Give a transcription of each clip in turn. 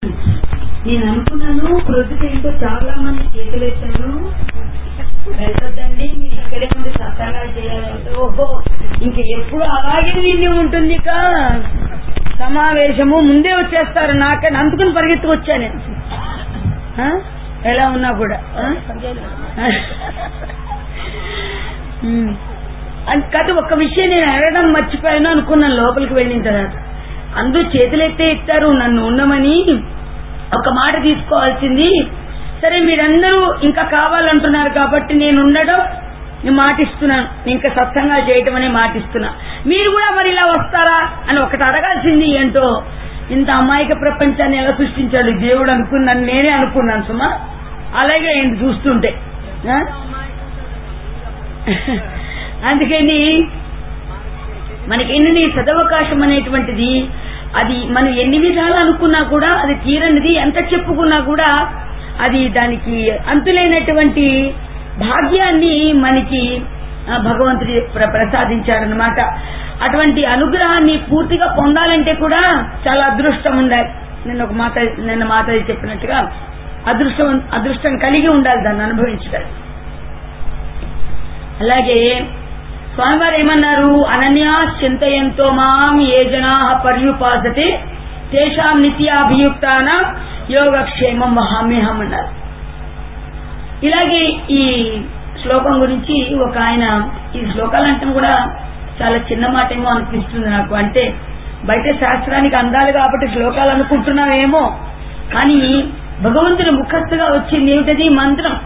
నేను అనుకున్నాను ప్రొద్దుటేంటో చాలా మంది చేతులు ఎత్తాను, వెళ్ళొద్దండి మీరు ఇక్కడే ఉండి సత్తాగా చేయాలంటే ఓహో ఇంక ఎప్పుడు అలాగే నిండి ఉంటుంది. ఇక సమావేశము ముందే వచ్చేస్తారు, నాకని అందుకుని పరిగెత్తుకు వచ్చా నేను ఎలా ఉన్నా కూడా. కాదు ఒక్క విషయం నేను అడగడం మర్చిపోయాను అనుకున్నాను లోపలికి వెళ్ళిన తర్వాత. అందరూ చేతులెత్తే ఇస్తారు నన్ను ఉండమని, ఒక మాట తీసుకోవాల్సింది. సరే మీరందరూ ఇంకా కావాలంటున్నారు కాబట్టి నేను ఉండడం నేను మాటిస్తున్నాను, ఇంకా సత్సంగా చేయటం అనే మాటిస్తున్నా. మీరు కూడా మరి ఇలా వస్తారా అని ఒకటి అడగాల్సింది. ఏంటో ఇంత అమాయక ప్రపంచాన్ని ఎలా సృష్టించాడు దేవుడు అనుకున్నాను, నేనే అనుకున్నాను సుమా. అలాగే ఏంటి చూస్తుంటే. అందుకని మనకేంటి సదవకాశం అనేటువంటిది అది మనం ఎన్ని విధాలు అనుకున్నా కూడా అది తీరనిది, ఎంత చెప్పుకున్నా కూడా అది దానికి అంతులేనటువంటి భాగ్యాన్ని మనకి భగవంతుడి ప్రసాదించాడనమాట. అటువంటి అనుగ్రహాన్ని పూర్తిగా పొందాలంటే కూడా చాలా అదృష్టం ఉండాలి. నిన్న మాట చెప్పినట్టుగా అదృష్టం కలిగి ఉండాలి దాన్ని అనుభవించడానికి. అలాగే స్వామివారు ఏమన్నారు, అనన్యా చింతయంతో మాం ఏ జనా పర్యుపాసతే తేషాం నిత్యాభియుక్తానాం యోగక్షేమం మహామ్యహం అన్నారు. ఇలాగే ఈ శ్లోకం గురించి ఒక ఆయన, ఈ శ్లోకాలంటే కూడా చాలా చిన్న మాట ఏమో అనిపిస్తుంది నాకు. అంటే బయట శాస్త్రానికి అందాలి కాబట్టి శ్లోకాలు అనుకుంటున్నావేమో, కానీ భగవంతుని ముఖస్థుగా వచ్చింది ఏమిటది మంత్రం.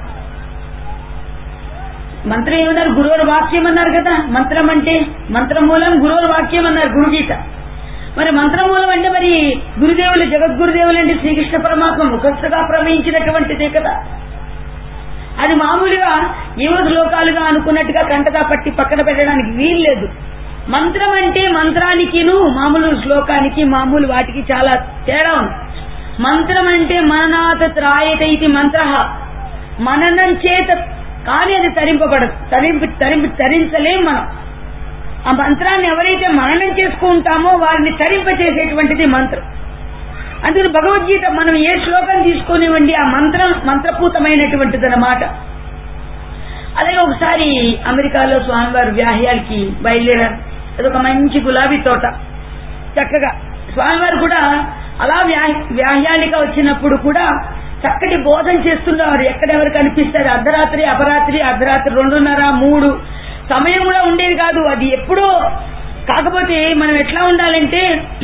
మంత్రం ఏమన్నారు, గురువుల వాక్యం అన్నారు కదా. మంత్రం అంటే మంత్రమూలం గురువుల వాక్యం అన్నారు గురుగీత. మరి మంత్రమూలం అంటే మరి గురుదేవులు జగద్గురుదేవులు అంటే శ్రీకృష్ణ పరమాత్మ ముఖస్థుగా ప్రవహించినటువంటిదే కదా. అది మామూలుగా ఏవో శ్లోకాలుగా అనుకున్నట్టుగా కంటగా పట్టి పక్కన పెట్టడానికి వీల్లేదు. మంత్రం అంటే మంత్రానికిను మామూలు శ్లోకానికి మామూలు వాటికి చాలా తేడా ఉంది. మంత్రం అంటే మననాథ త్రాయత ఇది మంత్ర, మననం చేత కానీ అది తరింపబడదు, తరించలేం మనం. ఆ మంత్రాన్ని ఎవరైతే మననం చేసుకుంటామో వారిని తరింపచేసేటువంటిది మంత్రం. అందుకని భగవద్గీత మనం ఏ శ్లోకం తీసుకునివ్వండి ఆ మంత్రం మంత్రపూతమైనటువంటిది అన్నమాట. అలాగే ఒకసారి అమెరికాలో స్వామివారు వ్యాహ్యాలకి బయలుదేరారు. అదొక మంచి గులాబీ తోట, చక్కగా స్వామివారు కూడా అలా వ్యాహ్యాలిక వచ్చినప్పుడు కూడా చక్కటి బోధన చేస్తున్నారు. ఎక్కడెవరు కనిపిస్తారు, అర్ధరాత్రి అపరాత్రి, అర్ధరాత్రి 2:30, 3 సమయం కూడా ఉండేది కాదు. అది ఎప్పుడో. కాకపోతే మనం ఎట్లా ఉండాలంటే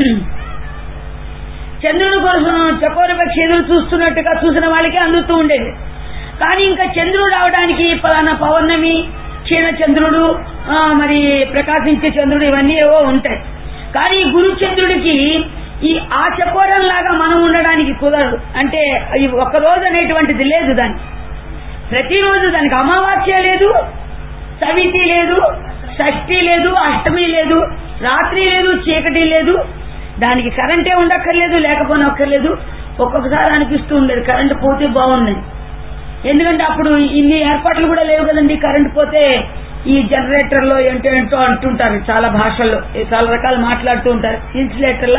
చంద్రుని కోసం చకోర పక్షి ఎదురు చూస్తున్నట్టుగా చూసిన వాళ్ళకి అందుతూ ఉండేది. కానీ ఇంకా చంద్రుడు రావడానికి పలానా పౌర్ణమి, క్షీణ చంద్రుడు, మరి ప్రకాశించే చంద్రుడు ఇవన్నీ ఏవో ఉంటాయి. కానీ గురు చంద్రుడికి ఈ ఆ చకోరంలాగా మనం ఉండడానికి కుదరదు. అంటే ఒక్కరోజు అనేటువంటిది లేదు దానికి. ప్రతిరోజు దానికి అమావాస్య లేదు, సవితి లేదు, షష్ఠి లేదు, అష్టమి లేదు, రాత్రి లేదు, చీకటి లేదు. దానికి కరెంటే ఉండక్కర్లేదు, లేకపోనక్కర్లేదు. ఒక్కొక్కసారి అనిపిస్తూ ఉండేది కరెంటు పోతే బాగుండేది. ఎందుకంటే అప్పుడు ఇన్ని ఏర్పాట్లు కూడా లేవు కదండి. కరెంటు పోతే ఈ జనరేటర్లో ఏంటో అంటుంటారు, చాలా భాషల్లో చాలా రకాలు మాట్లాడుతూ ఉంటారు. ఇన్సులేటర్ల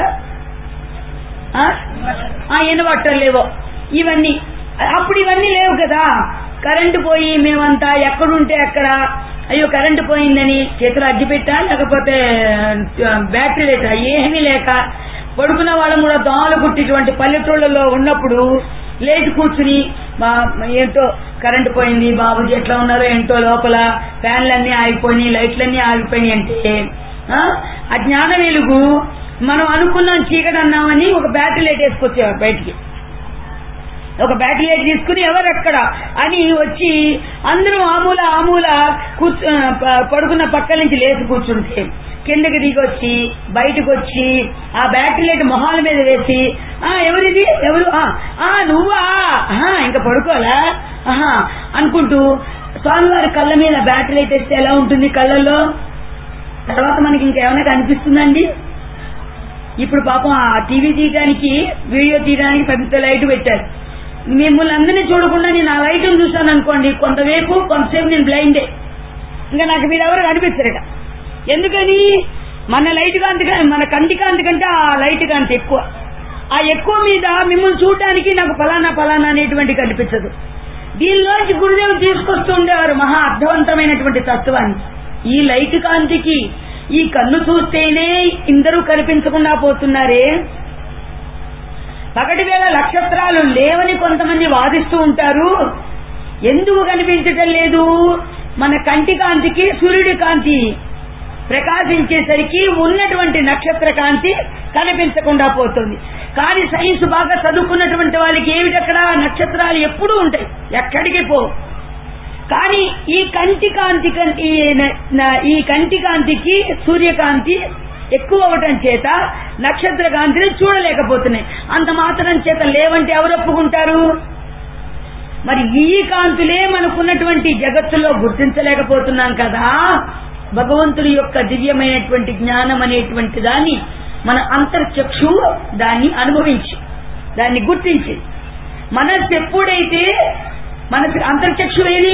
ఇన్వర్టర్ లేవో ఇవన్నీ. అప్పుడు ఇవన్నీ లేవు కదా. కరెంటు పోయి మేమంతా ఎక్కడుంటే అక్కడ అయ్యో కరెంటు పోయిందని చేతులు అగ్గిపెట్టా, లేకపోతే బ్యాటరీ లేక ఏమీ లేక పడుకున్న వాళ్ళం కూడా దోమలు కుట్టిటువంటి పల్లెటూళ్లలో ఉన్నప్పుడు లేచి కూర్చుని ఏంటో కరెంటు పోయింది బాబుజీ ఎట్లా ఉన్నారో ఏంటో, లోపల ఫ్యాన్లన్నీ ఆగిపోయినాయి, లైట్లన్నీ ఆగిపోయినాయి అంటే ఆ జ్ఞాన వెలుగు మనం అనుకున్నాం చీకటి అన్నామని ఒక బ్యాటరీ లైట్ వేసుకొచ్చేవారు బయటికి. ఒక బ్యాటరీ లైట్ తీసుకుని ఎవరెక్కడ అని వచ్చి అందరూ ఆమూల పడుకున్న పక్కల నుంచి లేచి కూర్చుంటే కిందకి దిగొచ్చి బయటకు వచ్చి ఆ బ్యాటరీ లైట్ మొహాల మీద వేసి ఎవరిది ఎవరు నువ్వా ఇంకా పడుకోవాలా అనుకుంటూ స్వామివారి కళ్ళ మీద బ్యాటరీ లైట్ వేస్తే ఎలా ఉంటుంది కళ్ళల్లో. తర్వాత మనకి ఇంకేమైనా కనిపిస్తుందండి. ఇప్పుడు పాపం ఆ టీవీ తీయడానికి వీడియో తీయడానికి పెద్ద లైట్ పెట్టారు. మిమ్మల్ని అందరినీ చూడకుండా నేను ఆ లైట్ను చూశాను అనుకోండి, కొంతసేపు నేను బ్లైండే, ఇంకా నాకు మీరెవరు కనిపిస్తారట. ఎందుకని మన లైట్ కాంతి, మన కంటి కాంతి కంటే ఆ లైట్ కాంతి ఎక్కువ. ఆ ఎక్కువ మీద మిమ్మల్ని చూడడానికి నాకు ఫలానా ఫలానా అనేటువంటి కనిపించదు. దీనిలోంచి గురుదేవులు తీసుకొస్తూ ఉండేవారు మహా అర్థవంతమైనటువంటి తత్వాన్ని. ఈ లైట్ కాంతికి ఈ కన్ను చూస్తేనే ఇందరూ కనిపించకుండా పోతున్నారే, పగటి వేళ నక్షత్రాలు లేవని కొంతమంది వాదిస్తూ ఉంటారు. ఎందుకు కనిపించటం లేదు? మన కంటి కాంతికి సూర్యుడి కాంతి ప్రకాశించేసరికి ఉన్నటువంటి నక్షత్ర కాంతి కనిపించకుండా పోతుంది. కానీ సైన్స్ బాగా చదువుకున్నటువంటి వాళ్ళకి ఏమిటక్కడ నక్షత్రాలు ఎప్పుడూ ఉంటాయి, ఎక్కడికి పోవు. కానీ ఈ కంటి కాంతికి సూర్యకాంతి ఎక్కువ అవటం చేత నక్షత్ర కాంతిని చూడలేకపోతున్నాయి. అంత మాత్రం చేత లేవంటే ఎవరు ఒప్పుకుంటారు? మరి ఈ కాంతులే మనకున్నటువంటి జగత్తులో గుర్తించలేకపోతున్నాం కదా. భగవంతుడి యొక్క దివ్యమైనటువంటి జ్ఞానం అనేటువంటి దాన్ని మన అంతర్చక్షు దాన్ని అనుభవించి దాన్ని గుర్తించి, మనస్సు ఎప్పుడైతే మనసు అంతర్చక్షు ఏది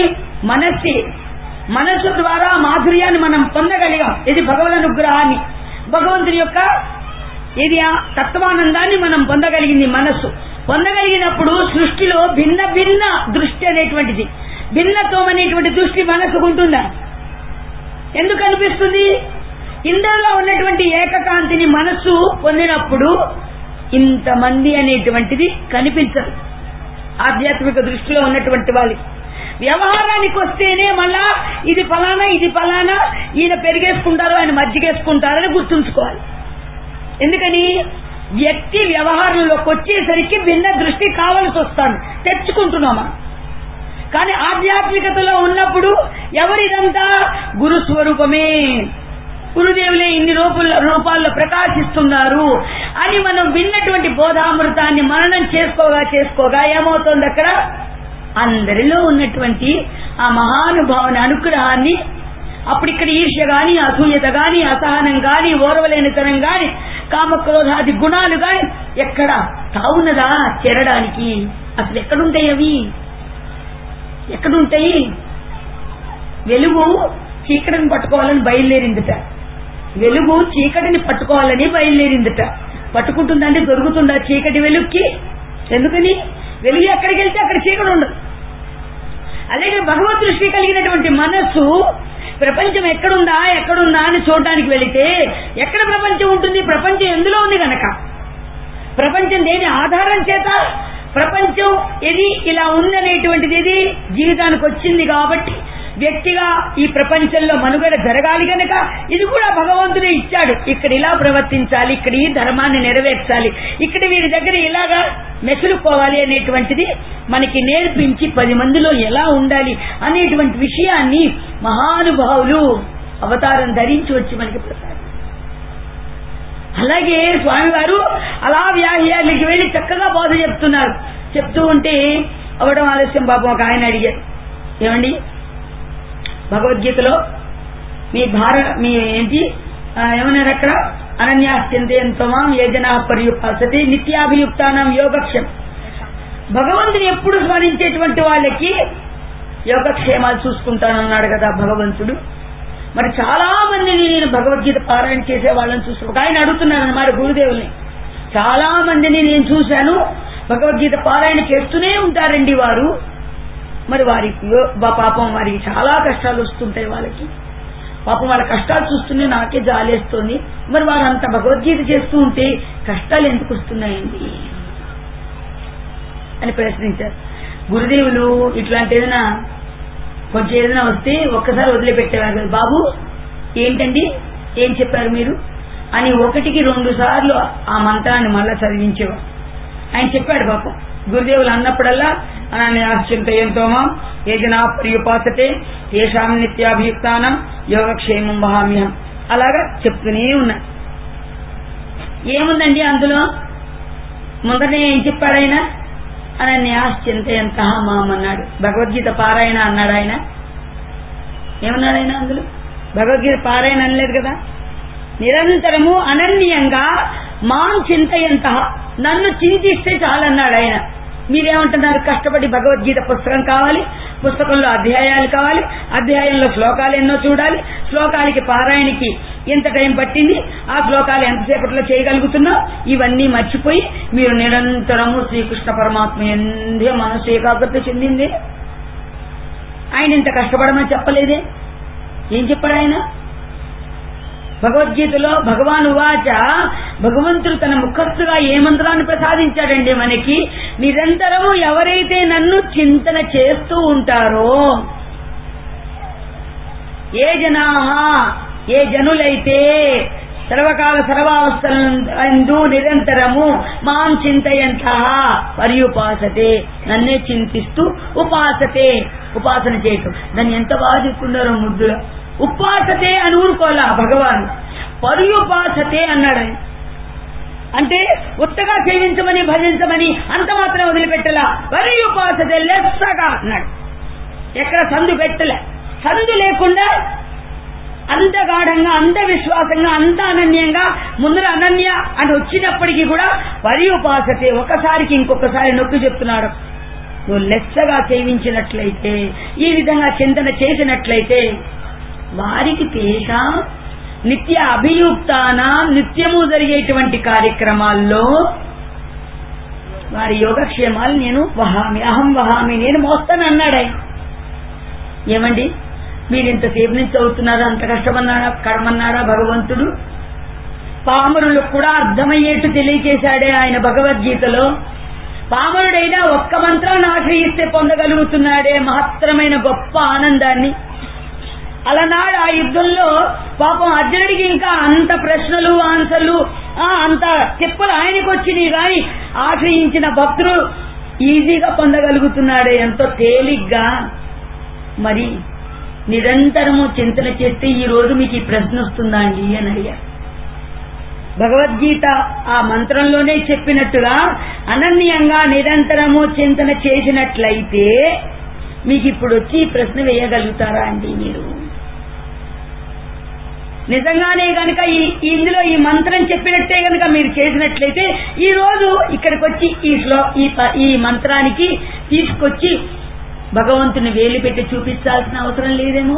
మనస్సు ద్వారా మాధుర్యాన్ని మనం పొందగలిగాం. ఇది భగవద్ అనుగ్రహాన్ని, భగవంతుని యొక్క ఇది తత్వానందాన్ని మనం పొందగలిగింది. మనస్సు పొందగలిగినప్పుడు సృష్టిలో భిన్న భిన్న దృష్టి అనేటువంటిది, భిన్నత్వం అనేటువంటి దృష్టి మనస్సుకు ఉంటుందా? ఎందుకు అనిపిస్తుంది? ఇంద్రియాల్లో ఉన్నటువంటి ఏకకాంతిని మనస్సు పొందినప్పుడు ఇంతమంది అనేటువంటిది కనిపించదు ఆధ్యాత్మిక దృష్టిలో ఉన్నటువంటి వాళ్ళు. వ్యవహారానికి వస్తేనే మళ్ళా ఇది ఫలానా ఇది ఫలానా, ఈయన పెరిగేసుకుంటారు ఆయన మజ్జిగేసుకుంటారని గుర్తుంచుకోవాలి. ఎందుకని? వ్యక్తి వ్యవహారంలోకి వచ్చేసరికి భిన్న దృష్టి కావాల్సి వస్తాను, తెచ్చుకుంటున్నామా. కానీ ఆధ్యాత్మికతలో ఉన్నప్పుడు ఎవరిదంతా గురు స్వరూపమే, గురుదేవులే ఇన్ని రూపాల్లో ప్రకాశిస్తున్నారు అని మనం విన్నటువంటి బోధామృతాన్ని మననం చేసుకోగా ఏమవుతోంది? అక్కడ అందరిలో ఉన్నటువంటి ఆ మహానుభావుని అనుగ్రహాన్ని, అప్పుడు ఇక్కడ ఈర్ష్య గాని, అసూయత గాని, అసహనం గాని, ఓర్వలేనితనం గాని, కామక్రోధాది గుణాలు గాని ఎక్కడ తావున్నదా చేరడానికి? అసలు ఎక్కడుంటాయి అవి? ఎక్కడుంటాయి? వెలుగు చీకటిని పట్టుకోవాలని బయలుదేరిందిట, వెలుగు చీకటిని పట్టుకోవాలని బయలుదేరిందిట. పట్టుకుంటుందంటే దొరుకుతుందా చీకటి వెలుగుకి? ఎందుకని? వెలుగు ఎక్కడికి వెళ్తే అక్కడ చీకటి ఉండదు. అలాగే భగవద్ దృష్టి కలిగినటువంటి మనస్సు ప్రపంచం ఎక్కడుందా అని చూడడానికి వెళితే ఎక్కడ ప్రపంచం ఉంటుంది? ప్రపంచం ఎందులో ఉంది గనక. ప్రపంచం దేని ఆధారం చేత ప్రపంచం ఇది ఇలా ఉందనేటువంటిది ఇది జీవితానికి వచ్చింది కాబట్టి వ్యక్తిగా ఈ ప్రపంచంలో మనుగడ జరగాలి గనక ఇది కూడా భగవంతుడే ఇచ్చాడు. ఇక్కడ ఇలా ప్రవర్తించాలి, ఇక్కడ ఈ ధర్మాన్ని నెరవేర్చాలి, ఇక్కడ వీరి దగ్గర ఇలాగా మెసులుకోవాలి అనేటువంటిది మనకి నేర్పించి 10 మందిలో ఎలా ఉండాలి అనేటువంటి విషయాన్ని మహానుభావులు అవతారం ధరించి వచ్చి మనకి ప్రసాదించారు. అలాగే స్వామివారు అలా వ్యాహ్యాలకి వెళ్లి చక్కగా బోధ చెప్తున్నారు. చెప్తూ ఉంటే అవడం ఆలస్యం పాపం ఒక ఆయన అడిగారు, ఏమండి భగవద్గీతలో మీ ఏంటి ఏమన్నారు అక్కడ? అనన్యాశ్చింతయంతమాం ఏ జనా పర్యుపాసతే నిత్యాభియుక్తానాం యోగక్షేమం. భగవంతుని ఎప్పుడు స్మరించేటువంటి వాళ్ళకి యోగక్షేమాలు చూసుకుంటానన్నాడు కదా భగవంతుడు. మరి చాలా మందిని నేను భగవద్గీత పారాయణ చేసే వాళ్ళని చూసి ఒక ఆయన అడుగుతున్నాను అన్నమాట గురుదేవుల్ని. చాలా మందిని నేను చూశాను భగవద్గీత పారాయణ చేస్తూనే ఉంటారండి వారు. మరి వారికి పాపం వారికి చాలా కష్టాలు వస్తుంటాయి. వాళ్ళకి పాపం వాళ్ళ కష్టాలు చూస్తూనే నాకే జాలేస్తోంది. మరి వారు అంత భగవద్గీత చేస్తూ ఉంటే కష్టాలు ఎందుకు వస్తున్నాయండి అని ప్రశ్నించారు. గురుదేవులు ఇట్లాంటి కొంచెం ఏదైనా వస్తే ఒక్కసారి వదిలిపెట్టేవారు కదా, బాబు ఏంటండి ఏం చెప్పారు మీరు అని 1కి 2 సార్లు ఆ మంత్రాన్ని మళ్ళా చదివించేవారు. ఆయన చెప్పాడు పాపం. గురుదేవులు అన్నప్పుడల్లా అనన్యాశ్చింతయంతోమాం ఏ జనా పర్యుపాసతే తేషాం నిత్యాభియుక్తానం యోగక్షేమం వహామ్యహం. అలాగా చెప్తూనే ఉన్నా. ఏముందండి అందులో? ముందరనే ఏం చెప్పాడు ఆయన? అనన్యాశ్చింతయంత మాం అన్నాడు. భగవద్గీత పారాయణ అన్నాడు ఆయన. ఏమన్నాడు ఆయన అందులో? భగవద్గీత పారాయణ అనలేదు కదా. నిరంతరము అనన్యంగా మాం చింతయంత, నన్ను చింతిస్తే చాలన్నాడు ఆయన. మీరేమంటున్నారు? కష్టపడి భగవద్గీత పుస్తకం కావాలి, పుస్తకంలో అధ్యాయాలు కావాలి, అధ్యాయంలో శ్లోకాలు ఎన్నో చూడాలి, శ్లోకాలకి పారాయణకి ఎంత టైం పట్టింది, ఆ శ్లోకాలు ఎంతసేపట్లో చేయగలుగుతున్నా, ఇవన్నీ మర్చిపోయి మీరు నిరంతరము శ్రీకృష్ణ పరమాత్మ ఎందే మనసు ఏకాగ్రత చెందిందే. ఆయన ఇంత కష్టపడమని చెప్పలేదే. ఏం చెప్పాడు ఆయన భగవద్గీతలో? భగవాన్ ఉవాచ, భగవంతుడు తన ముఖస్థుగా ఏ మంత్రాన్ని ప్రసాదించాడండి మనకి? నిరంతరము ఎవరైతే నన్ను చింతన చేస్తూ ఉంటారో, ఏ జనాహ, ఏ జనులైతే సర్వకాల సర్వావస్థలందు నిరంతరము మాం చింతయంతః పర్యుపాసతే, నన్నే చింతిస్తూ ఉపాసతే, ఉపాసన చేయటం. దాన్ని ఎంత బాగా చెప్తున్నారో ముద్దులో. ఉపాసతే అని ఊరుకోలా భగవాన్, పర్యుపాసతే అన్నాడు. అంటే ఉత్తగా సేవించమని భజించమని అంత మాత్రం వదిలిపెట్టలా, పర్యుపాసతే లెస్సగా అన్నాడు. ఎక్కడ సందు పెట్టలే. సందు లేకుండా అంత గాఢంగా, అంత విశ్వాసంగా, అంత అనన్యంగా, ముందర అనన్య అని వచ్చినప్పటికీ కూడా పర్యుపాసతే, ఒకసారికి ఇంకొకసారి నొక్కి చెప్తున్నాడు. నువ్వు లెస్సగా సేవించినట్లయితే, ఈ విధంగా చింతన చేసినట్లయితే, వారికి తేషా నిత్య అభియుక్తానా, నిత్యము జరిగేటువంటి కార్యక్రమాల్లో వారి యోగక్షేమాలు నేను వహామి, అహం వహామి, నేను మోస్తాను అన్నాడు ఆయన. ఏమండి మీరు ఇంతసేపు నుంచి చదువుతున్నారా? అంత కష్టమన్నాడా, కర్మన్నాడా భగవంతుడు? పామరులకు కూడా అర్థమయ్యేట్టు తెలియచేశాడే ఆయన భగవద్గీతలో. పామరుడైనా ఒక్క మంత్రాన్ని ఆశ్రయిస్తే పొందగలుగుతున్నాడే మహత్తరమైన గొప్ప ఆనందాన్ని. అలనాడు ఆ యుద్ధంలో పాపం అర్జునుడికి ఇంకా అంత ప్రశ్నలు ఆన్సర్లు అంత తిప్పలు ఆయనకు వచ్చినాయి, కానీ ఆశ్రయించిన భక్తులు ఈజీగా పొందగలుగుతున్నాడే, ఎంతో తేలిగ్గా. మరి నిరంతరము చింతన చేస్తే ఈ రోజు మీకు ఈ ప్రశ్న వస్తుందా అండి అని అడిగారు. భగవద్గీత ఆ మంత్రంలోనే చెప్పినట్టుగా అనన్యంగా నిరంతరము చింతన చేసినట్లయితే మీకు ఇప్పుడు వచ్చి ఈ ప్రశ్న వేయగలుగుతారా అండి మీరు? నిజంగానే గనక ఇందులో ఈ మంత్రం చెప్పినట్టే గనక మీరు చేసినట్లయితే ఈ రోజు ఇక్కడికి వచ్చి ఈ మంత్రానికి తీసుకొచ్చి భగవంతుని వేలు పెట్టి చూపించాల్సిన అవసరం లేదేమో.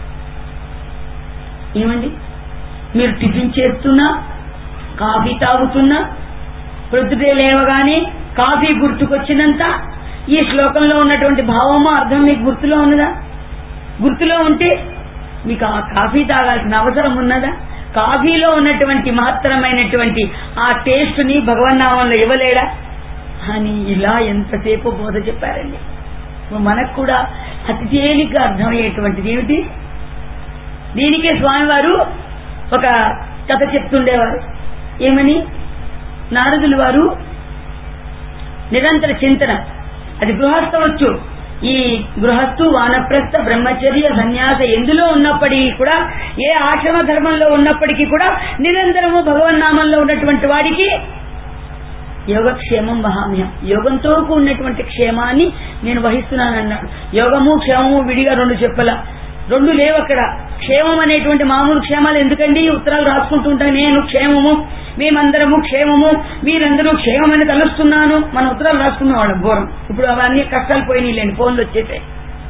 ఏమండి మీరు టిఫిన్ చేస్తున్నా, కాఫీ తాగుతున్నా, ప్రొద్దుటే లేవగానే కాఫీ గుర్తుకొచ్చినంత ఈ శ్లోకంలో ఉన్నటువంటి భావము అర్థం మీకు గుర్తులో ఉన్నదా? గుర్తులో ఉంటే మీకు ఆ కాఫీ తాగాల్సిన అవసరం ఉన్నదా? కాఫీలో ఉన్నటువంటి మహత్తరమైనటువంటి ఆ టేస్ట్ ని భగవన్నామంలో ఇవ్వలేడా అని ఇలా ఎంతసేపు బోధ చెప్పారండి. మనకు కూడా అతి తేలిగ్గా అర్థమయ్యేటువంటిది ఏమిటి? దీనికే స్వామివారు ఒక కథ చెప్తుండేవారు. ఏమని? నారదులు వారు నిరంతర చింతన, అది గృహస్థవచ్చు, ఈ గృహస్థు వానప్రస్థ బ్రహ్మచర్య సన్యాస ఎందులో ఉన్నప్పటికీ కూడా, ఏ ఆశ్రమ ధర్మంలో ఉన్నప్పటికీ కూడా నిరంతరము భగవన్నామంలో ఉన్నటువంటి వాడికి యోగక్షేమం వహామ్యం, యోగంతో కూడినటువంటి క్షేమాన్ని నేను వహిస్తున్నానన్నాడు. యోగము క్షేమము విడిగా రెండు చెప్పలా, రెండు లేవు అక్కడ. క్షేమం అనేటువంటి మామూలు క్షేమాలు ఎందుకండి? ఉత్తరాలు రాసుకుంటూ ఉంటాను, నేను క్షేమము, మేమందరము క్షేమము, మీరందరూ క్షేమమని తలుస్తున్నాను. మన ఉత్తరాలు రాసుకున్న వాళ్ళం ఘోరం. ఇప్పుడు అవన్నీ కష్టాలు పోయినాయిలేండి, ఫోన్లు వచ్చేసాయి.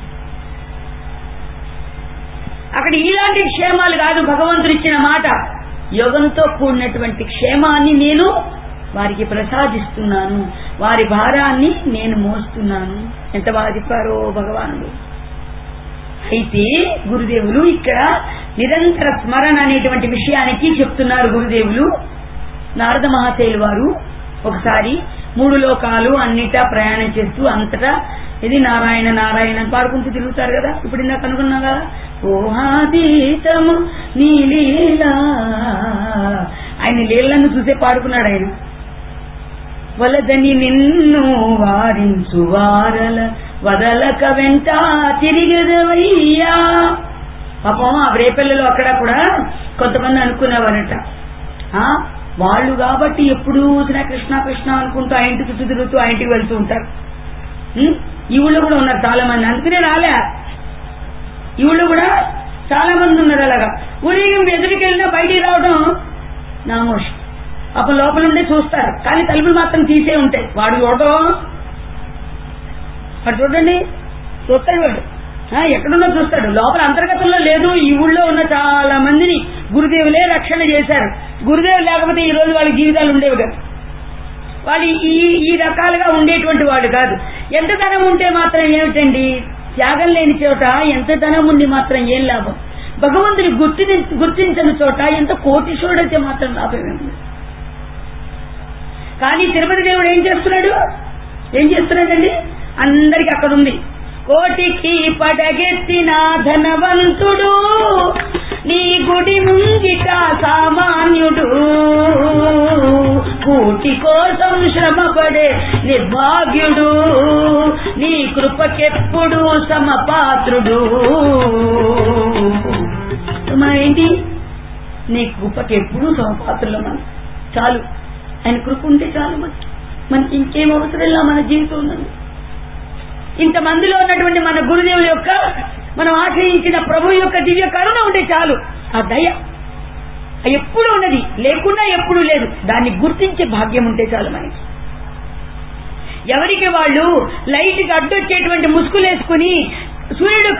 అక్కడ ఇలాంటి క్షేమాలు కాదు భగవంతుడు ఇచ్చిన మాట. యోగంతో కూడినటువంటి క్షేమాన్ని నేను వారికి ప్రసాదిస్తున్నాను, వారి భారాన్ని నేను మోస్తున్నాను. ఎంత బాగా చెప్పారో భగవానుడు. అయితే గురుదేవులు ఇక్కడ నిరంతర స్మరణ అనేటువంటి విషయానికి చెప్తున్నారు గురుదేవులు. నారద మహాశయులు వారు ఒకసారి 3 లోకాలు అన్నిటా ప్రయాణం చేస్తూ అంతటా ఇది నారాయణ నారాయణ పాడుకుంటూ తిరుగుతారు కదా. ఇప్పుడు ఇందాక అనుకున్నా కదా, ఓహాదీతము నీ లీలా, ఆయన లీలను చూసే పాడుకున్నాడు ఆయన. వలదని నిన్ను వారించు వారల వదలక వెంట తిరిగదవయ్యా. పాపం ఆ రేపల్లెలో అక్కడ కూడా కొంతమంది అనుకునేవారట, వాళ్ళు కాబట్టి ఎప్పుడు చూసినా కృష్ణ కృష్ణ అనుకుంటూ ఆ ఇంటి చుట్టూ తిరుగుతూ ఆ ఇంటికి వెళ్తూ ఉంటారు. ఈ ఊళ్ళో కూడా ఉన్నారు చాలా మంది, అందుకనే రాలే. ఈ ఊళ్ళో కూడా చాలా మంది ఉన్నారు అలాగా. ఊరేగింపు ఎదురుకి వెళ్ళినా బయటికి రావడం నామోష్. అప్పుడు లోపల ఉండే చూస్తారు, కానీ తలుపులు మాత్రం తీసే ఉంటాయి. వాడు చూడటం, వాడు చూడండి చూస్తాడు, వాడు ఎక్కడున్నా చూస్తాడు, లోపల అంతర్గతంలో లేదు. ఈ ఊళ్ళో ఉన్న చాలా మందిని గురుదేవులే రక్షణ చేశారు. గురుదేవులు లేకపోతే ఈ రోజు వాళ్ళ జీవితాలు ఉండేవి కాదు. వాళ్ళు ఈ రకాలుగా ఉండేటువంటి వాడు కాదు. ఎంత ధనం ఉంటే మాత్రం ఏమిటండి, త్యాగం లేని చోట ఎంత ధనం ఉండి మాత్రం ఏం లాభం? భగవంతుని గుర్తించని చోట ఎంత కోటీశ్వరుడైతే మాత్రం లాభమేమి. కానీ తిరుపతి దేవుడు ఏం చేస్తున్నాడండి? అందరికి అక్కడ ఉంది, కోటికి పడగెత్తిన ధనవంతుడు, నీ గుడి ముంగిట సామాన్యుడు, కోటి కోసం శ్రమపడే నిర్భాగ్యుడు, నీ కృపకెప్పుడు సమపాత్రుడు. ఏంటి? నీ కృపకెప్పుడు సమపాత్రులు. మనం చాలు, ఆయన కృప ఉంటే చాలు. మనకి ఇంకేం అవసరంలా మన జీవితం ఉన్నది. ఇంతమందిలో ఉన్నటువంటి మన గురుదేవుల యొక్క, మనం ఆశ్రయించిన ప్రభు యొక్క దివ్య కరుణ ఉంటే చాలు. ఆ దయ ఎప్పుడు ఉన్నది, లేకుండా ఎప్పుడూ లేదు. దాన్ని గుర్తించే భాగ్యం ఉంటే చాలు మనకి. ఎవరికి వాళ్ళు లైట్కి అడ్డొచ్చేటువంటి ముసుగులేసుకుని సూర్యుడి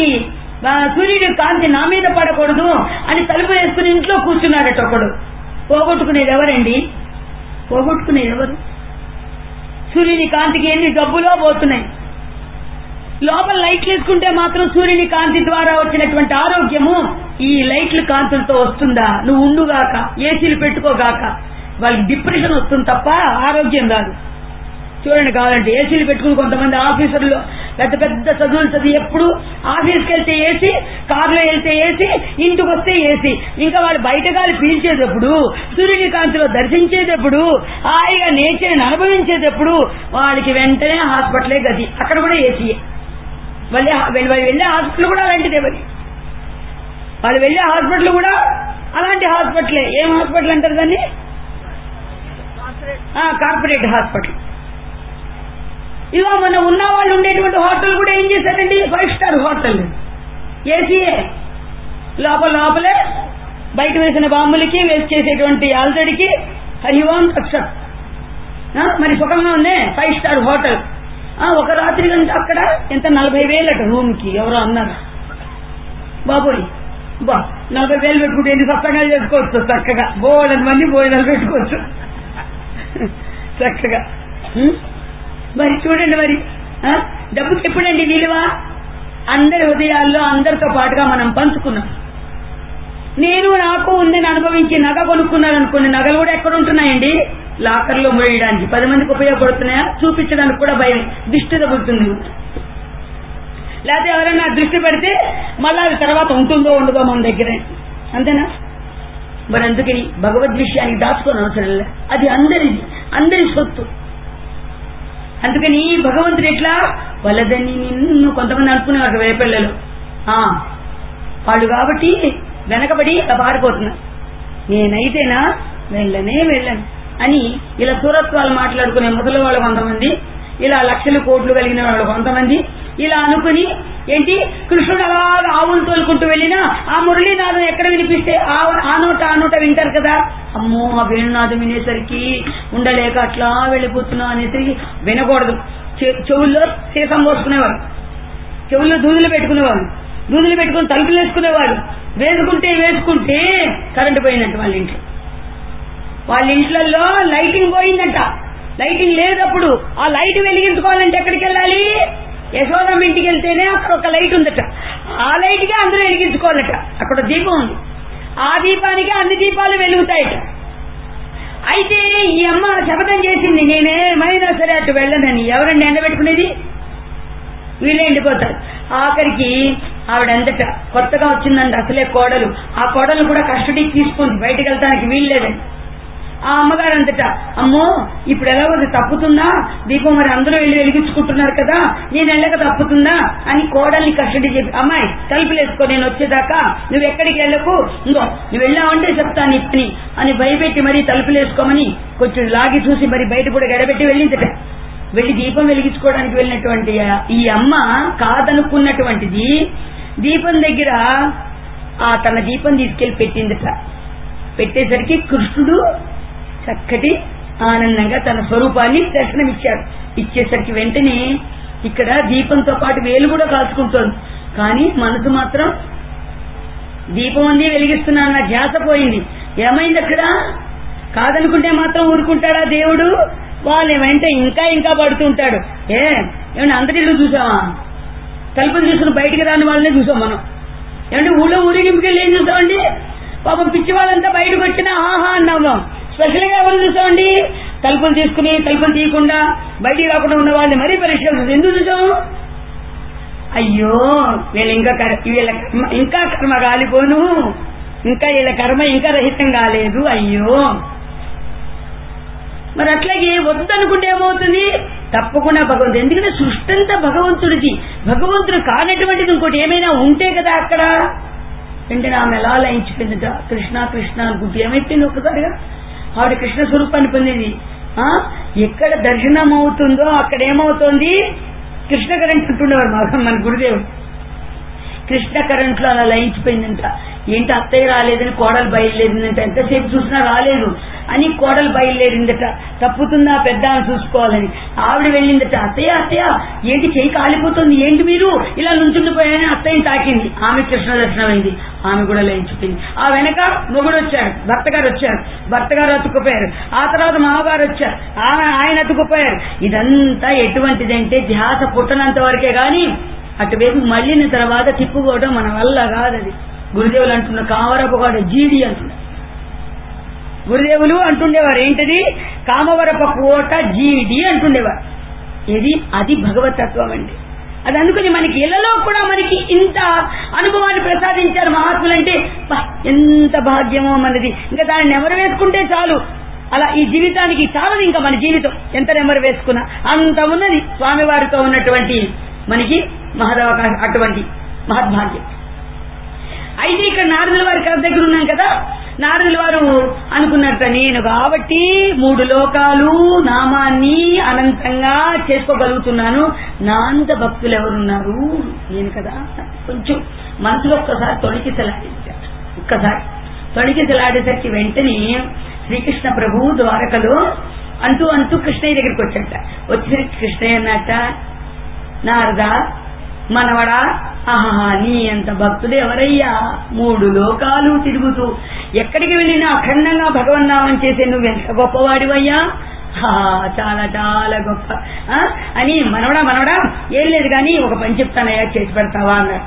కాంతి నా మీద పడకూడదు అని తలుపు వేసుకుని ఇంట్లో కూర్చున్నారట ఒకడు. పోగొట్టుకునేది ఎవరండి? పోగొట్టుకునేది ఎవరు? సూర్యుని కాంతికి ఎన్ని డబ్బులో పోతున్నాయి. లోపల లైట్లు వేసుకుంటే మాత్రం సూర్యుని కాంతి ద్వారా వచ్చినటువంటి ఆరోగ్యము ఈ లైట్ల కాంతులతో వస్తుందా? నువ్వు ఉండుగాక, ఏసీలు పెట్టుకోగాక. వాళ్ళకి డిప్రెషన్ వస్తుంది తప్ప ఆరోగ్యం రాదు. చూడండి, కావాలంటే ఏసీలు పెట్టుకుని కొంతమంది ఆఫీసర్లు పెద్ద పెద్ద చదువులు చదివి ఎప్పుడు ఆఫీస్కి వెళ్తే ఏసీ, కారులో వెళ్తే ఏసీ, ఇంటికి వస్తే ఏసీ. ఇంకా వాళ్ళు బయట గాలి పీల్చేటప్పుడు, సూర్యుని కాంతిలో దర్శించేటప్పుడు, హాయిగా నేచర్ని అనుభవించేటప్పుడు వాళ్ళకి వెంటనే హాస్పిటలే గది. అక్కడ కూడా ఏసీయే. వాళ్ళు వెళ్లే హాస్పిటల్ కూడా అలాంటిదే. వాళ్ళు వెళ్లే హాస్పిటల్ కూడా అలాంటి హాస్పిటలే. ఏం హాస్పిటల్ అంటారు దాన్ని? Corporate hospital. ఇవో మన ఉన్న వాళ్ళు ఉండేటువంటి హోటల్ కూడా ఏం చేశారండి? 5 స్టార్ హోటల్, ఏసీయే. లోపలే బయట వేసిన బాంబులకి, వేసి చేసేటువంటి అల్సడికి హరివాన్ అక్షర్. మరి సుఖంగా ఉందే 5 స్టార్ హోటల్. ఒక రాత్రి గంట అక్కడ ఎంత 40,000 రూమ్ కి. ఎవరో అన్నారు, బాబోయ్ 40,000 పెట్టుకుంటే ఎన్ని సత్సంగాలు చేసుకోవచ్చు చక్కగా. బోళ్ళని మంది భోజనాలు పెట్టుకోవచ్చు చక్కగా. మరి చూడండి, మరి డబ్బుకి ఎప్పుడండి విలువ? అందరి హృదయాల్లో అందరితో పాటుగా మనం పంచుకున్నాం. నేను నాకు ఉందని అనుభవించి నగ కొనుక్కున్నాను అనుకున్న నగలు కూడా ఎక్కడ ఉంటున్నాయండి? లాకర్లో ముడేయడానికి. 10 మందికి ఉపయోగపడుతున్నాయా? చూపించడానికి కూడా భయం, దృష్టి తగ్గుతుంది. లేకపోతే ఎవరైనా దృష్టి పెడితే మళ్ళా అది తర్వాత ఉంటుందో ఉండదో మన దగ్గరే, అంతేనా? మరి అందుకని భగవద్ విషయానికి దాచుకోని అవసరం లేదు. అది అందరి సొత్తు. అందుకని భగవంతుడు ఎట్లా వలదని నిన్ను కొంతమంది అనుకునేవారు వేపల్లెలు. వాళ్ళు కాబట్టి వెనకబడి పారిపోతున్నారు. నేనైతేనా వెళ్ళను అని ఇలా సూరత్వాలు మాట్లాడుకునే ముసలి వాళ్ళు కొంతమంది, ఇలా లక్షలు కోట్లు కలిగిన వాళ్ళు కొంతమంది ఇలా అనుకుని ఏంటి, కృష్ణుడు అలాగా ఆవులు తోలుకుంటూ వెళ్ళినా ఆ మురళీనాథం ఎక్కడ వినిపిస్తే ఆ నోట వింటారు కదా. అమ్మో, ఆ వేణునాథం వినేసరికి ఉండలేక అట్లా వెళ్ళిపోతున్నా అనేసరికి వినకూడదు. చెవుల్లో సీసం పోసుకునేవారు, చెవుల్లో దూదులు పెట్టుకునేవారు, దూదులు పెట్టుకుని తలుపులు వేసుకునేవారు. వేసుకుంటే కరెంటు పోయిందంట వాళ్ళ ఇంట్లలో లైటింగ్ పోయిందంట. లైటింగ్ లేదప్పుడు. ఆ లైట్ వెలిగించుకోవాలంటే ఎక్కడికి వెళ్ళాలి? యశోదమ్మ ఇంటికి వెళ్తేనే అక్కడ ఒక లైట్ ఉందట. ఆ లైట్ గా అందరూ వెలిగించుకోవాలట. అక్కడ దీపం ఉంది, ఆ దీపానికి అన్ని దీపాలు వెలుగుతాయట. అయితే ఈ అమ్మ శపథం చేసింది, నేనేమైనా సరే అటు వెళ్ళనని. ఎవరండి ఎండబెట్టుకునేది? వీళ్ళే ఎండిపోతారు. ఆఖరికి ఆవిడంతట కొత్తగా వచ్చిందండి అసలే కోడలు. ఆ కోడలు కూడా కస్టడీకి తీసుకుంది, బయటకు వెళ్తానికి వీల్లేదని. ఆ అమ్మగారు అంతటా, అమ్మో ఇప్పుడు ఎలా ఉంది, తప్పుతుందా దీపం? మరి అందరూ వెళ్ళి వెలిగించుకుంటున్నారు కదా, నేను వెళ్ళక తప్పుతుందా అని కోడల్ని కస్టడీ చెప్పి, అమ్మాయి తలుపులు వేసుకో, నేను వచ్చేదాకా నువ్వు ఎక్కడికి వెళ్ళకు, ఇంకో నువ్వు వెళ్ళావంటే చెప్తాను ఇప్పని అని భయపెట్టి మరీ తలుపులు వేసుకోమని కొంచెం లాగి చూసి మరి బయట కూడా గడబెట్టి వెళ్ళిందట. వెళ్లి దీపం వెలిగించుకోవడానికి వెళ్ళినటువంటి ఈ అమ్మ కాదనుకున్నటువంటిది దీపం దగ్గర తన దీపం తీసుకెళ్లి పెట్టిందట. పెట్టేసరికి కృష్ణుడు చక్కటి ఆనందంగా తన స్వరూపాన్ని దర్శనమిచ్చాడు. ఇచ్చేసరికి వెంటనే ఇక్కడ దీపంతో పాటు వేలు కూడా కాల్చుకుంటోంది, కానీ మనసు మాత్రం దీపం ఉంది వెలిగిస్తున్నాను, నా ధ్యాస పోయింది. ఏమైంది అక్కడ? కాదనుకుంటే మాత్రం ఊరుకుంటాడా దేవుడు? వాళ్ళు వెంట ఇంకా ఇంకా పడుతుంటాడు. ఏమన్నా అందరిలో చూసావా? తలుపులు చూసుకుని బయటికి రాని వాళ్ళనే చూసాం మనం. ఏమంటే ఊళ్ళో ఊరేగింపుకెళ్ళి ఏం చూసామండి? పాపం పిచ్చి వాళ్ళంతా బయటకు వచ్చినా ఆహా అన్నాం. స్పెషల్ గా ఎవరు చూసామండి? తలుపులు తీసుకుని తలుపులు తీయకుండా బయటికి రాకుండా ఉన్న వాళ్ళని మరీ పరీక్షలు ఎందుకు చూసాం? అయ్యో వీళ్ళు ఇంకా కర్మ కాలిపోను, ఇంకా వీళ్ళ కర్మ ఇంకా రహితం కాలేదు. అయ్యో మరి అట్లాగే వద్దనుకుంటే ఏమవుతుంది? తప్పకుండా భగవంతుడు. ఎందుకంటే సృష్టి అంతా భగవంతుడిది. భగవంతుడు కానటువంటిది ఇంకోటి ఏమైనా ఉంటే కదా అక్కడ. వెంటనే ఆమె ఎలా లయించిపోయిందట. కృష్ణ కృష్ణ అనుకుంటే ఏమైపోయింది ఒక్కసారిగా? ఆవిడ కృష్ణ స్వరూపాన్ని పొందింది. ఎక్కడ దర్శనం అవుతుందో అక్కడ ఏమవుతోంది? కృష్ణ కరెంట్ అంటుండేవారు మన గురుదేవుడు. కృష్ణ కరెంట్ లో అలా లయించిపోయిందంట. ఏంటి అత్తయ్య రాలేదని కోడలు బయలుదేరిందంట. ఎంతసేపు చూసినా రాలేదు అని కోడలు బయలుదేరిందట. తప్పుతుందా పెద్ద అని చూసుకోవాలని. ఆవిడ వెళ్ళిందట. అత్తయ్య అత్తయ్య ఏంటి చేయి కాలిపోతుంది, ఏంటి మీరు ఇలా నుంచుండిపోయాయని అత్తయ్యని తాకింది. ఆమె కృష్ణ దర్శనం అయింది. ఆమె కూడా లయించిపోయింది. ఆ వెనక మొగుడు వచ్చారు, భర్త గారు వచ్చారు, భర్త గారు అతుక్కుపోయారు. ఆ తర్వాత మామగారు వచ్చారు, ఆయన అతుక్కుపోయారు. ఇదంతా ఎటువంటిదంటే ధ్యాస పుట్టనంత వరకే గాని అటువైపు మళ్ళిన తర్వాత తిప్పుకోవడం మన వల్ల కాదది. గురుదేవులు అంటున్న కామవరపగాడు జీడి అంటున్నారు. గురుదేవులు అంటుండేవారు ఏంటది? కామవరప కోట జీడి అంటుండేవారు. అది భగవతత్వం అండి. అది అందుకని మనకి ఇళ్లలో కూడా మనకి ఇంత అనుభవాన్ని ప్రసాదించారు మహాత్ములంటే ఎంత భాగ్యమో మనది. ఇంకా దాన్ని నెమరు వేసుకుంటే చాలు. అలా ఈ జీవితానికి చాలదు ఇంకా మన జీవితం. ఎంత నెమరు వేసుకున్నా అంత ఉన్నది స్వామివారితో ఉన్నటువంటి మనకి మహదవకాశం, అటువంటి మహద్భాగ్యం. అయితే ఇక్కడ నారదుల వారి కథ దగ్గర ఉన్నాం కదా. నారదుల వారు అనుకున్నట్ట నేను కాబట్టి 3 లోకాలు నామాన్ని అనంతంగా చేసుకోగలుగుతున్నాను. నా అంత భక్తులు ఎవరున్నారు? నేను కదా. కొంచెం మనసులో ఒక్కసారి తొణికిసలాడించారు. ఒక్కసారి తొణికిసలాడేసరికి వెంటనే శ్రీకృష్ణ ప్రభు ద్వారకలో అంటూ కృష్ణయ్య దగ్గరికి వచ్చాట. వచ్చేసరికి కృష్ణయ్య అన్నట్ట, నారదా మనవడా, ఆహా నీ అంత భక్తుడు ఎవరయ్యా? 3 లోకాలు తిరుగుతూ ఎక్కడికి వెళ్ళినా అఖండంగా భగవన్నామం చేసే నువ్వు ఎంత గొప్పవాడివయ్యా, చాలా చాలా గొప్ప అని. మనవడా ఏం లేదు కానీ ఒక పని చెప్తానయ్యా, చేసి పెడతావా అన్నట్ట.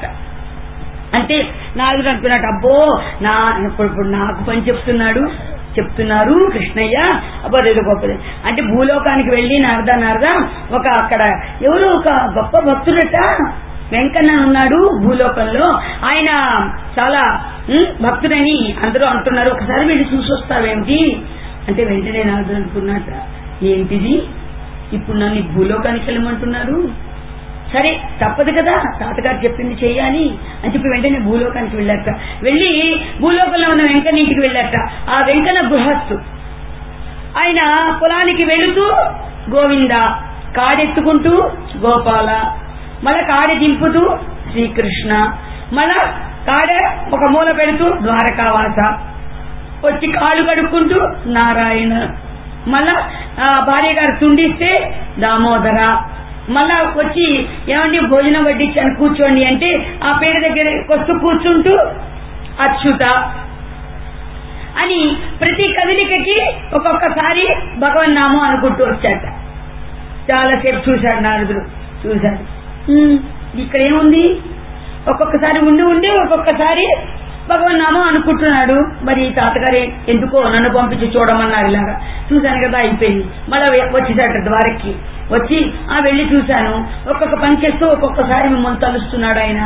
అంటే నారదుడు అనుకున్నట్టు అబ్బో ఇప్పుడు నాకు పని చెప్తున్నారు కృష్ణయ్య, అబ్బోదేదో గొప్పది అంటే భూలోకానికి వెళ్లి నారదా ఒక అక్కడ ఎవరు ఒక గొప్ప భక్తుడట వెంకన్న ఉన్నాడు భూలోకంలో, ఆయన చాలా భక్తుడని అందరూ అంటున్నారు, ఒకసారి వెళ్ళి చూసొస్తావేమిటి అంటే వెంటనే నారదుడు అనుకున్నట్ట, ఏంటిది ఇప్పుడు నన్ను భూలోకానికి వెళ్ళమంటున్నారు, సరే తప్పదు కదా తాతగారు చెప్పింది చెయ్యాలి అని చెప్పి వెంటనే భూలోకానికి వెళ్ళారట. వెళ్లి భూలోకంలో ఉన్న వెంకన్న ఇంటికి వెళ్ళారట. ఆ వెంకన్న గృహస్థు. ఆయన పొలానికి వెళుతూ గోవింద, కాడెత్తుకుంటూ గోపాల, మళ్ళా కాడె దింపుతూ శ్రీకృష్ణ, మళ్ళా కాడె ఒక మూల పెడుతూ ద్వారకావాస, వచ్చి కాళ్ళు కడుక్కుంటూ నారాయణ, మళ్ళా భార్య గారు తుండిస్తే దామోదర, మళ్ళా వచ్చి ఏమండి భోజనం వడ్డించాను కూర్చోండి అంటే ఆ పేరు దగ్గర వస్తూ కూర్చుంటూ అచ్యుత అని ప్రతి కదలికకి ఒక్కొక్కసారి భగవన్నామం అనుకుంటూ వచ్చాట. చాలాసేపు చూశాడు నారదుడు. చూశాడు ఇక్కడ ఏముంది, ఒక్కొక్కసారి ఉండి ఒక్కొక్కసారి భగవన్నామం అనుకుంటున్నాడు. మరి తాతగారు ఎందుకో నన్ను పంపించి చూడమన్నారు, ఇలాగా చూశాను కదా అయిపోయింది. మళ్ళా వచ్చేసాట ద్వారకి. వచ్చి వెళ్లి చూశాను, ఒక్కొక్క పని చేస్తూ ఒక్కొక్కసారి మిమ్మల్ని తలుస్తున్నాడు ఆయన.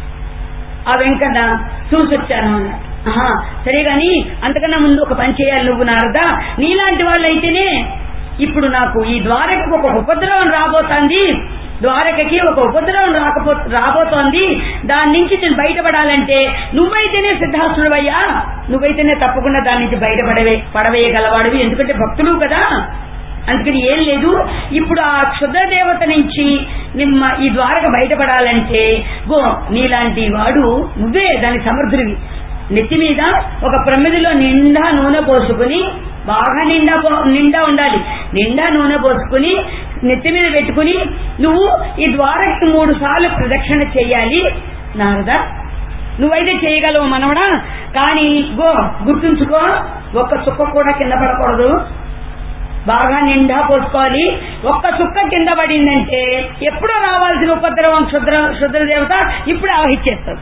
ఆ వెంకన్న చూసొచ్చాను అన్నాడు. సరే గాని అంతకన్నా ముందు ఒక పని చేయాలి నువ్వు నారదా, నీలాంటి వాళ్ళైతేనే ఇప్పుడు నాకు ఈ ద్వారకకు ఒక ఉపద్రవం రాబోతోంది, ద్వారకకి ఒక ఉపద్రవం రాబోతోంది, దాని నుంచి నేను బయటపడాలంటే నువ్వైతేనే సిద్ధాసుడువయ్యా, నువ్వైతేనే తప్పకుండా దాని నుంచి పడవేయగలవాడివి, ఎందుకంటే భక్తులు కదా. అందుకని ఏం లేదు, ఇప్పుడు ఆ క్షుద్ర దేవత నుంచి ఈ ద్వారక బయటపడాలంటే నీలాంటి వాడు నువ్వే దాని సమర్థుడివి. నెత్తి మీద ఒక ప్రమిదిలో నిండా నూనె పోసుకుని, బాగా నిండా ఉండాలి, నిండా నూనె పోసుకుని నెత్తి మీద పెట్టుకుని నువ్వు ఈ ద్వారకి 3 సార్లు ప్రదక్షిణ చెయ్యాలి నారదా. నువ్వైతే చేయగలవు మనవడా, కానీ గుర్తుంచుకో, ఒక్క చుక్క కూడా కింద పడకూడదు, బాగా నిండా పోసుకోవాలి. ఒక్క చుక్క కింద పడిందంటే ఎప్పుడో రావాల్సిన ఉపద్రవం క్షుద్ర దేవత ఇప్పుడు ఆవహించేస్తుంది.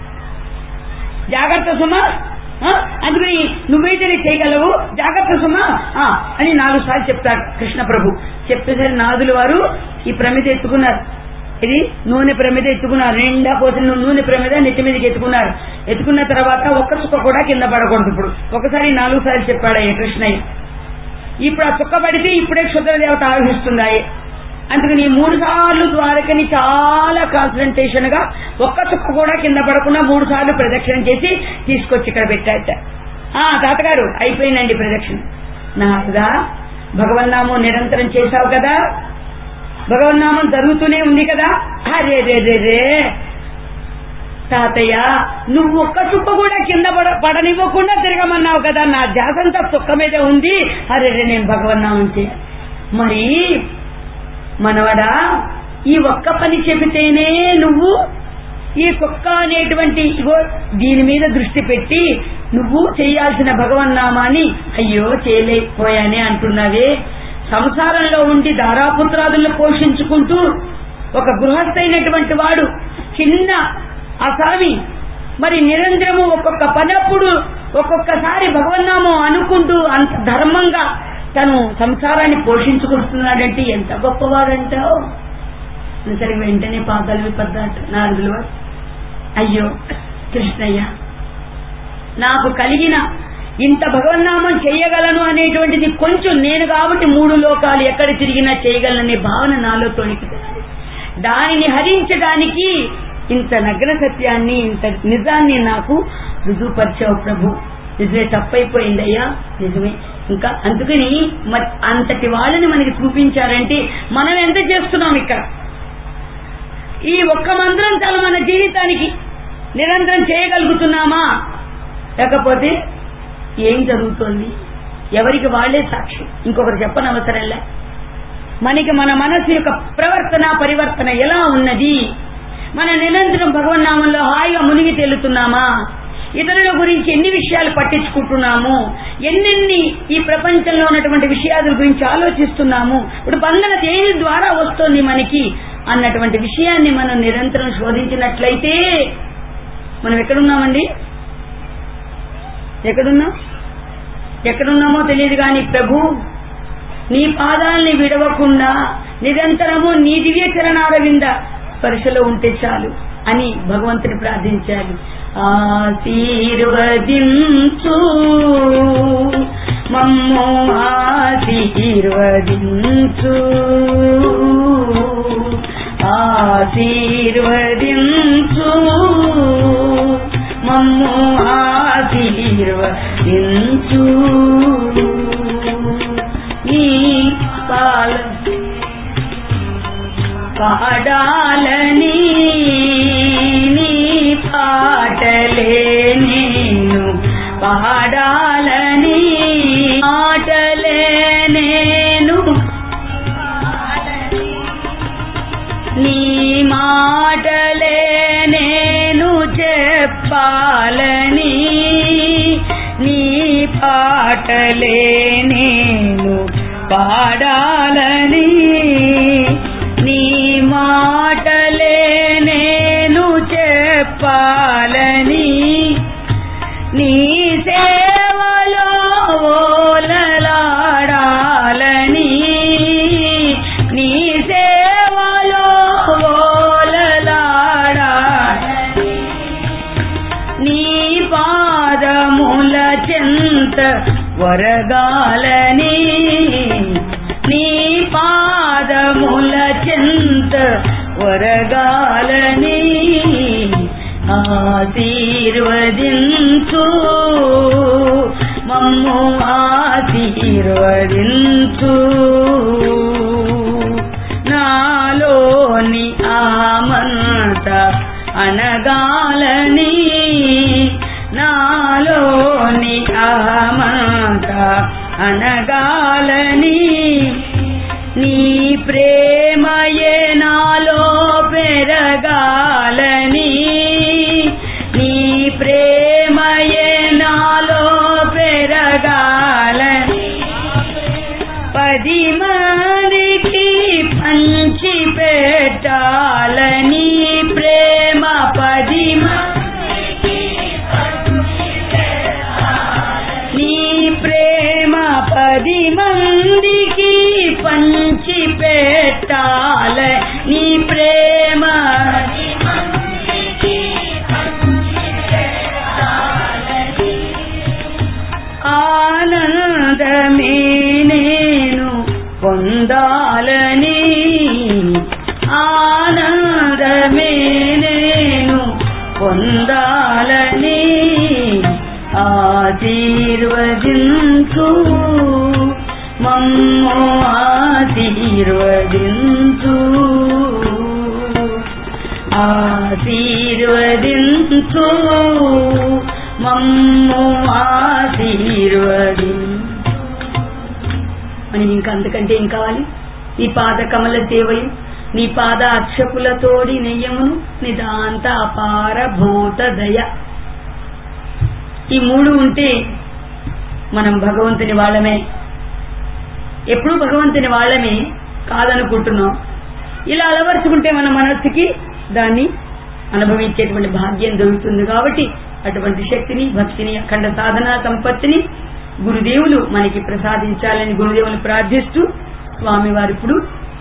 జాగ్రత్త సుమా, అందుకని నువ్వైతే చేయగలవు, జాగ్రత్త సుమా అని 4 సార్లు చెప్తాడు కృష్ణ ప్రభు. చెప్పేసరి నాదులు వారు ఈ ప్రమిద ఎత్తుకున్నారు, ఇది నూనె ప్రమిద ఎత్తుకున్నారు, నిండా పోసిన నూనె ప్రమిద నెత్తి మీదకి ఎత్తుకున్నారు. ఎత్తుకున్న తర్వాత ఒక్క చుక్క కూడా కింద పడకూడదు. ఇప్పుడు ఒకసారి 4 సార్లు చెప్పాడయ్య కృష్ణయ్య. ఇప్పుడు ఆ చుక్క పడితే ఇప్పుడే క్షుద్ర దేవత ఆవహిస్తున్నాయి. అందుకని 3 సార్లు ద్వారకని చాలా కాన్సన్ట్రేషన్ గా ఒక్క చుక్క కూడా కింద పడకుండా 3 సార్లు ప్రదక్షిణ చేసి తీసుకొచ్చి ఇక్కడ పెట్టాట. తాతగారు అయిపోయిందండి ప్రదక్షిణ. నాదా భగవన్నామం నిరంతరం చేశావు కదా, భగవన్నామం జరుగుతూనే ఉంది కదా. అరే రే రే రే తాతయ్య, నువ్వు ఒక్క చుక్క కూడా కింద పడనివ్వకుండా తిరగమన్నావు కదా, నా ధ్యాసంతా చుక్క మీదే ఉంది. అరే రే నేను భగవన్నామం చేయాలి. మరి మనవడా, ఈ ఒక్క పని చెబితేనే నువ్వు ఈ కుక్క అనేటువంటి దీని మీద దృష్టి పెట్టి నువ్వు చేయాల్సిన భగవన్నామాన్ని అయ్యో చేయలేకపోయానే అంటున్నావే. సంసారంలో ఉండి దారాపుత్రాదులను పోషించుకుంటూ ఒక గృహస్థైనటువంటి వాడు చిన్న అసామి మరి నిరంతరము ఒక్కొక్క పనప్పుడు ఒక్కొక్కసారి భగవన్నామం అనుకుంటూ అంత ధర్మంగా తను సంసారాన్ని పోషించుకుంటున్నాడంటే ఎంత గొప్పవాడంటావు. సరే వెంటనే పాదాలు విపడ్డాట నారదుల వారు. అయ్యో కృష్ణయ్య, నాకు కలిగిన ఇంత భగవన్నామం చేయగలను అనేటువంటిది కొంచెం నేను కాబట్టి 3 లోకాలు ఎక్కడ తిరిగినా చేయగలననే భావన నాలో తొణికిపోయింది. దానిని హరించడానికి ఇంత నగ్న సత్యాన్ని, ఇంత నిజాన్ని నాకు రుజువుపరిచావు ప్రభు. నిజమే, తప్పైపోయిందయ్యా, నిజమే. ఇంకా అందుకని అంతటి వాళ్ళని మనకి చూపించారంటే మనం ఎంత చేస్తున్నాం ఇక్కడ. ఈ ఒక్క మంత్రం చాలు మన జీవితానికి. నిరంతరం చేయగలుగుతున్నామా, లేకపోతే ఏం జరుగుతోంది ఎవరికి వాళ్లే సాక్షి, ఇంకొకరు చెప్పనవసరంలే. మనకి మన మనసు యొక్క ప్రవర్తన పరివర్తన ఎలా ఉన్నది, మన నిరంతరం భగవన్నామంలో హాయిగా మునిగి తేలుతున్నామా, ఇతరుల గురించి ఎన్ని విషయాలు పట్టించుకుంటున్నాము, ఎన్నెన్ని ఈ ప్రపంచంలో ఉన్నటువంటి విషయాల గురించి ఆలోచిస్తున్నాము, ఇప్పుడు బంధన దేని ద్వారా వస్తోంది మనకి అన్నటువంటి విషయాన్ని మనం నిరంతరం శోధించినట్లయితే మనం ఎక్కడున్నామండి, ఎక్కడున్నామో తెలియదు కానీ ప్రభు నీ పాదాలని విడవకుండా నిరంతరము నీ దివ్య చరణారవింద స్పర్శలో ఉంటే చాలు అని భగవంతుని ప్రార్థించాలి. ఆశీర్వదించు మమ్ము ఆశీర్వదించు, ఆశీర్వదించు మమ్ము ఆశీర్వదించు. నీ పాడాలని నీ పాటలే నేను పాడాలని, ఆటలే నేను నీ మాటలే నేను చెప్పాలని, నీ పాటలే నేను పాడాలని, నీ మాటలే నేను చెప్పాలని, నీ సేవలో ఓలలాడాలని, నీ సేవలో ఓలలాడాలని, నీ పాదముల చెంత వరగాలని, నీ పాదముల చెంత వరగాలని, ఆశీర్వదించు మమ్ము ఆశీర్వదించు. నాలోని ఆమంత అనగాలని, నాలోని ఆమంత అనగాలని, నీ ప్రేమయే నాలో పెరగాలని, నీ మమ్ము ఆశీర్వదించు. మనకి ఇంకా అంతకంటే ఏం కావాలి? నీ పాద కమల సేవయు నీ పాద అక్షపులతోడి నెయ్యమును నిదాంత అపార భూత దయ. ఈ మూడు ఉంటే మనం భగవంతుని వాళ్ళమే. ఎప్పుడూ భగవంతుని వాళ్ళమే కాదనుకుంటున్నాం. ఇలా అలవరుచుకుంటే మన మనస్సుకి దాన్ని అనుభవించేటువంటి భాగ్యం దొరుకుతుంది. కాబట్టి అటువంటి శక్తిని, భక్తిని, అఖండ సాధనా సంపత్తిని గురుదేవులు మనకి ప్రసాదించాలని గురుదేవులు ప్రార్థిస్తూ స్వామివారు ఇప్పుడు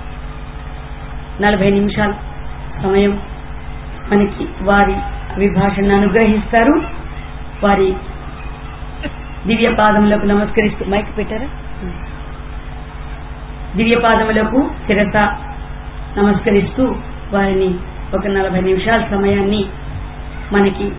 40 నిమిషాల సమయం మనకి వారి అభిభాషణను అనుగ్రహిస్తారు. వారి దివ్య పాదములకు నమస్కరిస్తూ మైక్ పెట్టారా? దివ్య పాదములకు శిరస నమస్కరిస్తూ వారిని ఒక 40 నిమిషాల సమయాన్ని మనకి